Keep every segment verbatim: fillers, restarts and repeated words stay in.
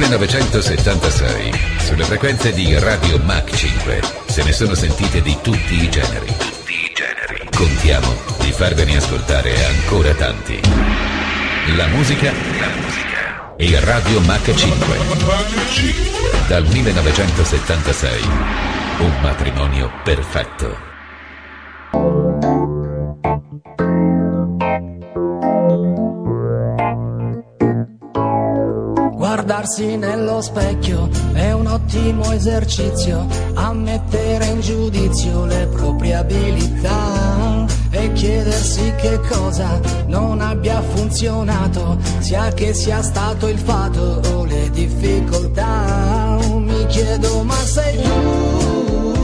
millenovecentosettantasei, sulle frequenze di Radio Mach cinque, se ne sono sentite di tutti i generi. Tutti i generi. Contiamo di farvene ascoltare ancora tanti. La musica, la musica e Radio Mach cinque. Dal millenovecentosettantasei, un matrimonio perfetto. Guardarsi nello specchio è un ottimo esercizio a mettere in giudizio le proprie abilità e chiedersi che cosa non abbia funzionato, sia che sia stato il fatto o le difficoltà. Mi chiedo, ma sei tu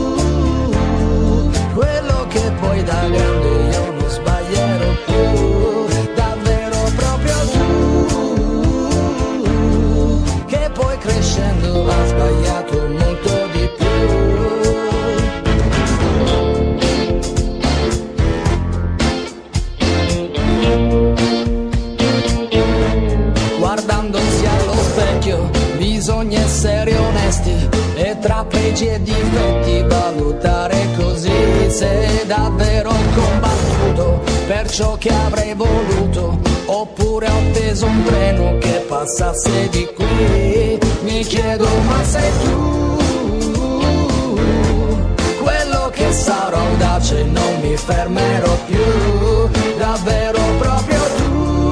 quello che poi da grande io non sbaglierò più, davvero proprio tu, che poi crescendo ha sbagliato molto di più. Guardandosi allo specchio bisogna essere onesti e tra pregi e difetti valutare così se davvero ho combattuto per ciò che avrei voluto, oppure ho atteso un treno che passasse di qui. Mi chiedo, ma sei tu quello che sarò audace, non mi fermerò più, davvero proprio tu,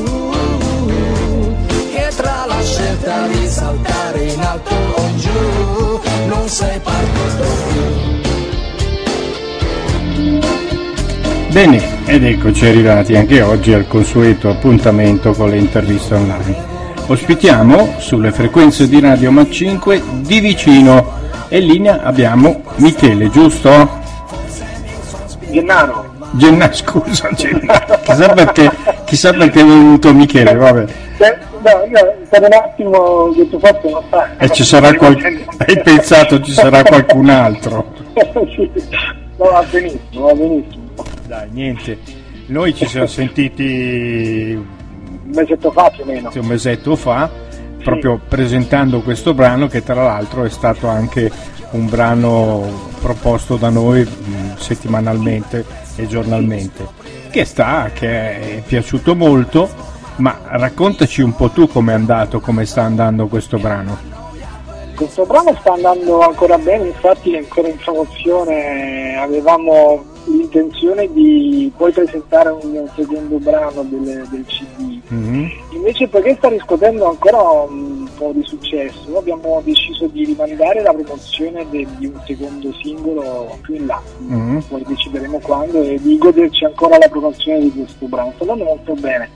che tra la scelta di saltare in alto o in giù non sei partito più. Bene, ed eccoci arrivati anche oggi al consueto appuntamento con le interviste online. Ospitiamo sulle frequenze di Radio Mach cinque di vicino e in linea abbiamo Michele, giusto? Gennaro. Gennaro, scusa, Gennaro. Chissà perché, chissà perché è venuto Michele, vabbè. No, io per un attimo che tu forse non sai. E ci sarà qual... Hai pensato ci sarà qualcun altro? Sì, no, va benissimo, va benissimo. Dai, niente. Noi ci siamo sentiti un mesetto fa più o meno. Un mesetto fa, sì, proprio presentando questo brano che tra l'altro è stato anche un brano proposto da noi mh, settimanalmente e giornalmente, che sta, che è piaciuto molto. Ma raccontaci un po' tu com'è andato, come sta andando questo brano. Questo brano sta andando ancora bene, infatti è ancora in promozione, avevamo l'intenzione di poi presentare un secondo brano del, del C D, mm-hmm. Invece poiché sta riscuotendo ancora un po' di successo abbiamo deciso di rimandare la promozione de, di un secondo singolo più in là, mm-hmm. Poi decideremo quando, e di goderci ancora la promozione di questo brano. Sta andando molto bene,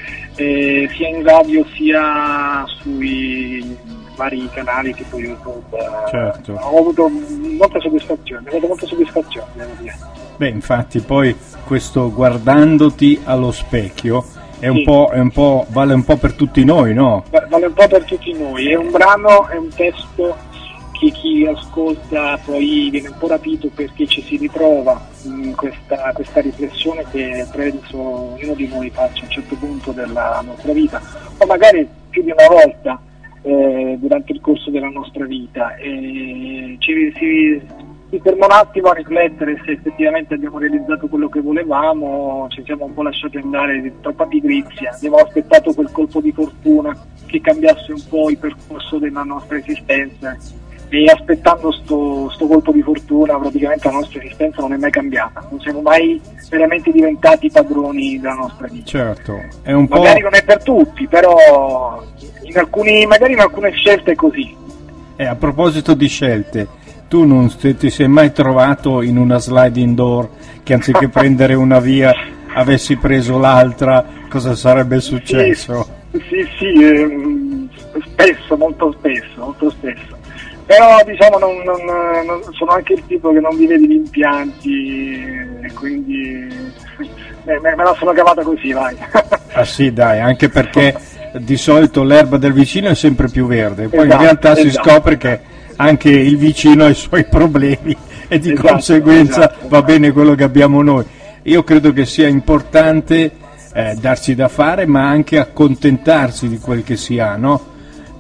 eh, sia in radio sia sui vari canali tipo YouTube. Certo. Ho avuto molta soddisfazione, ho avuto molta soddisfazione, devo dire. Beh, infatti poi questo guardandoti allo specchio è un sì. po', è un po', vale un po' per tutti noi, no? Vale un po' per tutti noi, è un brano, è un testo che chi ascolta poi viene un po' rapito perché ci si ritrova in questa, questa riflessione che penso ognuno di noi faccia a un certo punto della nostra vita, o magari più di una volta eh, durante il corso della nostra vita, e ci si si ferma un attimo a riflettere se effettivamente abbiamo realizzato quello che volevamo, ci siamo un po' lasciati andare di troppa pigrizia, abbiamo aspettato quel colpo di fortuna che cambiasse un po' il percorso della nostra esistenza, e aspettando sto, sto colpo di fortuna praticamente la nostra esistenza non è mai cambiata, non siamo mai veramente diventati padroni della nostra vita. Certo, è un magari po'... non è per tutti, però in alcuni, magari in alcune scelte è così. E a proposito di scelte, tu non ti sei mai trovato in una sliding door che anziché prendere una via avessi preso l'altra, cosa sarebbe successo? Sì, sì, sì ehm, spesso, molto spesso, molto spesso. Però diciamo non, non, non, sono anche il tipo che non vive di impianti, e quindi me, me la sono cavata così, vai. Ah sì, dai, anche perché di solito l'erba del vicino è sempre più verde, poi esatto, in realtà esatto. si scopre che anche il vicino ha i suoi problemi e di esatto, conseguenza esatto. va bene quello che abbiamo noi. Io credo che sia importante eh, darsi da fare, ma anche accontentarsi di quel che si ha, no?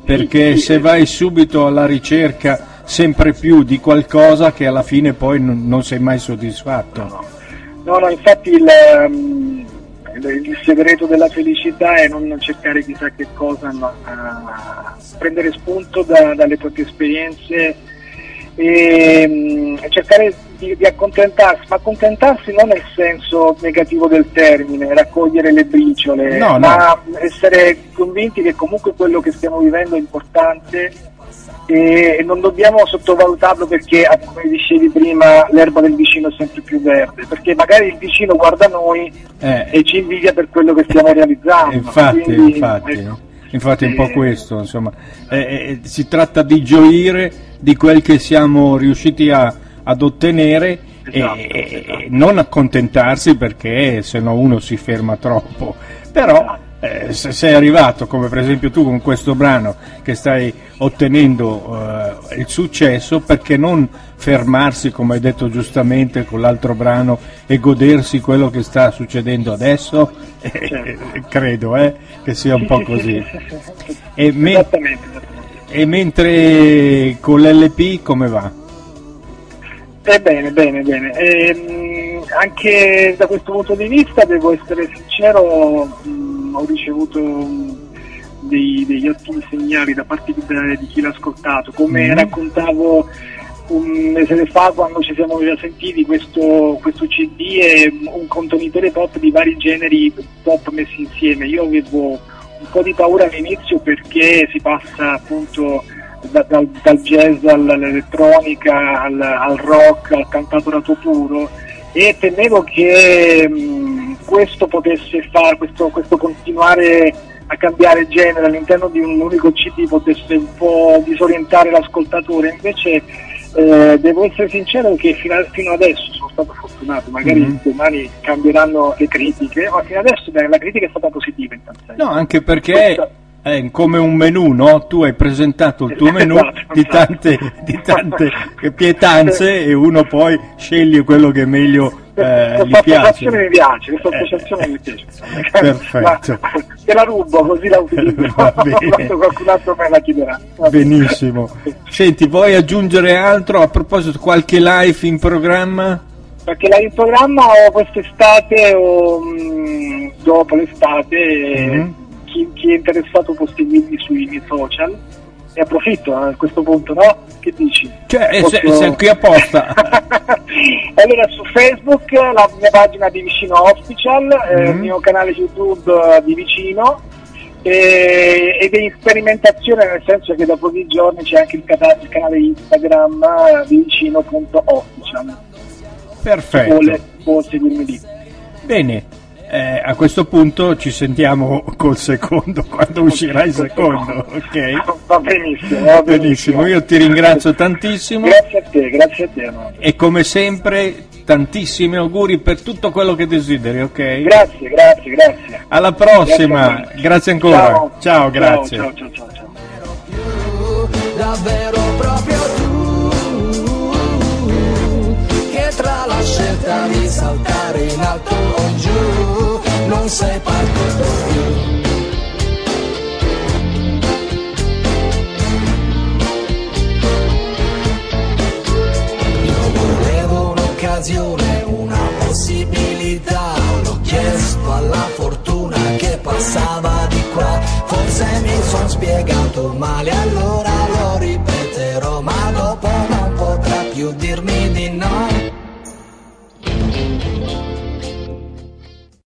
perché sì, sì, se vai subito alla ricerca sempre più di qualcosa che alla fine poi non, non sei mai soddisfatto. No, no, no infatti il, um, il, il segreto della felicità è non cercare chissà che cosa, ma uh, prendere spunto da, dalle proprie esperienze e um, cercare di, di accontentarsi, ma accontentarsi non nel senso negativo del termine, raccogliere le briciole, no, ma no. essere convinti che comunque quello che stiamo vivendo è importante e non dobbiamo sottovalutarlo perché, come dicevi prima, l'erba del vicino è sempre più verde, perché magari il vicino guarda noi eh, e ci invidia per quello che stiamo realizzando. Infatti, Quindi, infatti, ecco, infatti è un eh, po' questo, insomma, eh, eh, si tratta di gioire di quel che siamo riusciti a, ad ottenere. Esatto, e, esatto. e non accontentarsi perché se no uno si ferma troppo, però eh, se sei arrivato come per esempio tu con questo brano che stai ottenendo eh, il successo, perché non fermarsi come hai detto giustamente con l'altro brano e godersi quello che sta succedendo adesso? Certo. eh, credo eh, che sia un sì, po' sì, così sì, sì, sì, sì. e, me- esattamente, esattamente. e mentre con l'L P come va? Eh, bene, bene, bene. Ehm, anche da questo punto di vista devo essere sincero, mh, ho ricevuto mh, dei, degli ottimi segnali da parte di, di chi l'ha ascoltato. Come mm. raccontavo un mese fa quando ci siamo già sentiti, questo, questo C D è un contenitore pop di vari generi pop messi insieme. Io avevo un po' di paura all'inizio perché si passa appunto Da, dal, dal jazz all'elettronica, al, al rock, al cantautorato puro, e temevo che mh, questo potesse fare, questo, questo continuare a cambiare genere all'interno di un unico C D potesse un po' disorientare l'ascoltatore. Invece eh, devo essere sincero che fino, a, fino adesso sono stato fortunato, magari mm-hmm. domani cambieranno le critiche, ma fino adesso beh, la critica è stata positiva in tal senso. No, anche perché Questa... è come un menù, no? Tu hai presentato il tuo menù di tante, di tante pietanze e uno poi sceglie quello che meglio eh, gli piace. Mi piace, questa associazione eh, mi piace. Perfetto. Ma, te la rubo così la utilizzo quando qualcun altro me la chiederà. Benissimo. Senti, vuoi aggiungere altro? A proposito, qualche live in programma? Perché live in programma o quest'estate o mh, dopo l'estate, mm-hmm. chi, chi è interessato può seguirmi sui miei social. E approfitto a questo punto, no? Che dici? Cioè, Posso... sei, sei qui apposta. Allora, su Facebook la mia pagina di Vicino Official, mm-hmm. eh, il mio canale YouTube uh, di Vicino, e, ed è in sperimentazione, nel senso che da pochi giorni c'è anche il, cata- il canale Instagram uh, di vicino punto official. Perfetto. Vuole, può seguirmi lì. Bene. Eh, a questo punto ci sentiamo col secondo, quando uscirà il secondo, ok? Va benissimo, va benissimo. Benissimo, io ti ringrazio tantissimo. Grazie a te, grazie a te. No? E come sempre tantissimi auguri per tutto quello che desideri, ok? Grazie, grazie, grazie. Alla prossima, grazie, grazie ancora. Ciao, ciao, grazie. Ciao, ciao, ciao, ciao. Davvero proprio tu, che tra la scelta di saltare in alto o in giù non sei partito più. Io volevo un'occasione, una possibilità, l'ho chiesto alla fortuna che passava di qua. Forse mi son spiegato male, allora lo ripeterò, ma dopo non potrà più dirmi di no.